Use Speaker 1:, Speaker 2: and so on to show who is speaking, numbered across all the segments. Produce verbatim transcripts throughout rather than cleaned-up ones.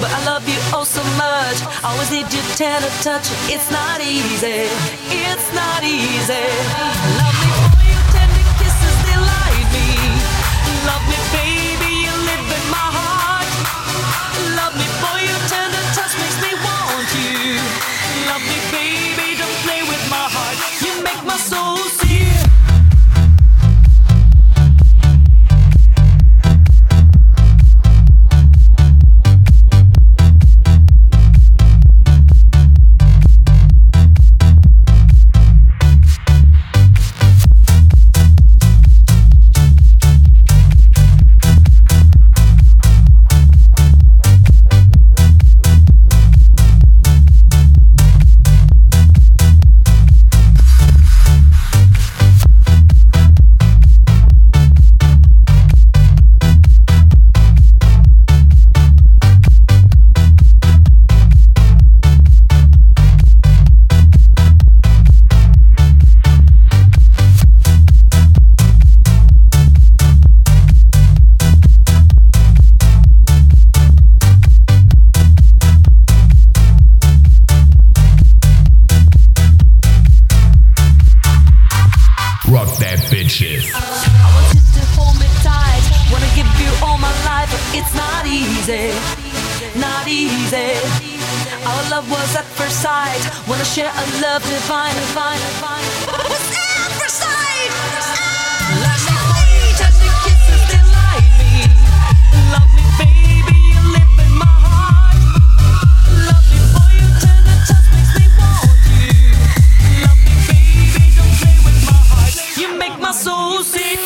Speaker 1: but I love you oh so much. Always need your tender touch. It's not easy, it's not easy. Love me for your tender kisses, delight me. Love me, baby, you live in my heart. Love me for your tender touch, makes me want you. Love me, baby, don't play with my heart. You make my soul sing. Share a love divine, divine, divine. What's at first sight? Love me for your tender kisses, delight me. Love me, baby, you live in my heart. Love me for your tender touch, makes me want you. Love me, baby, don't play with my heart. You make my soul sing.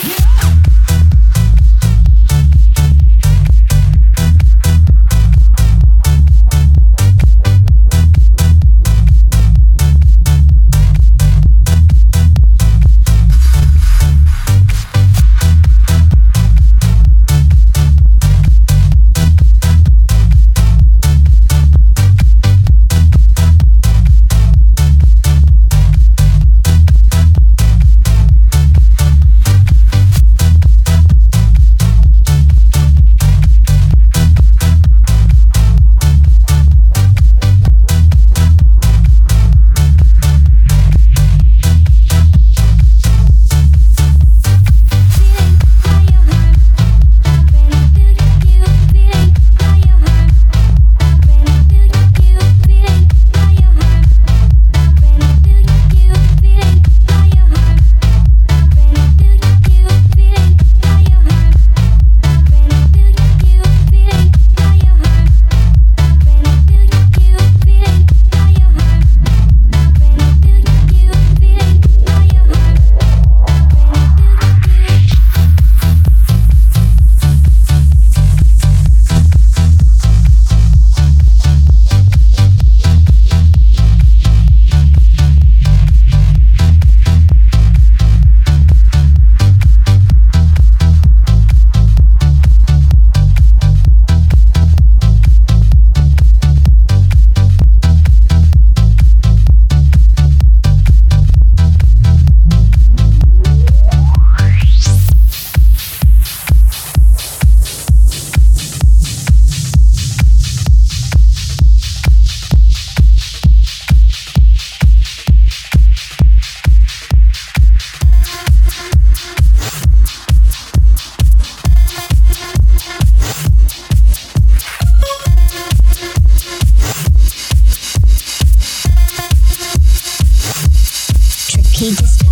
Speaker 2: He just